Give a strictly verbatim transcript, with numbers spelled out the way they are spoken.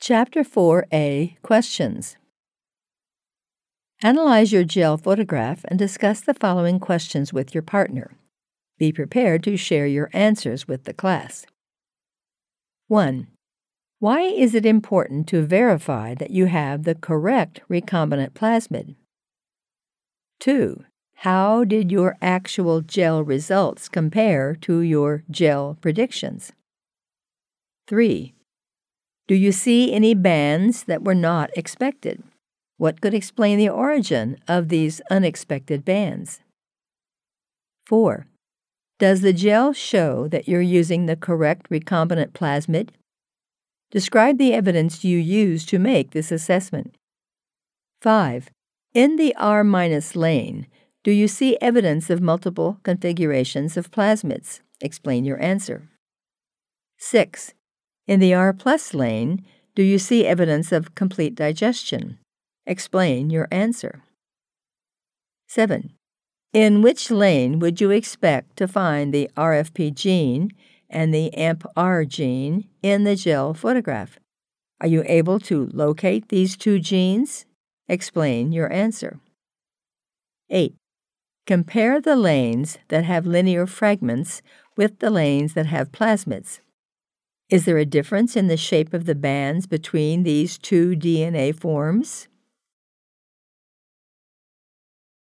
Chapter four A Questions. Analyze your gel photograph and discuss the following questions with your partner. Be prepared to share your answers with the class. one. Why is it important to verify that you have the correct recombinant plasmid? two. How did your actual gel results compare to your gel predictions? three. Do you see any bands that were not expected? What could explain the origin of these unexpected bands? four. Does the gel show that you're using the correct recombinant plasmid? Describe the evidence you use to make this assessment. five. In the R- lane, do you see evidence of multiple configurations of plasmids? Explain your answer. six. In the R plus lane, do you see evidence of complete digestion? Explain your answer. seven. In which lane would you expect to find the R F P gene and the A M P R gene in the gel photograph? Are you able to locate these two genes? Explain your answer. eight. Compare the lanes that have linear fragments with the lanes that have plasmids. Is there a difference in the shape of the bands between these two D N A forms?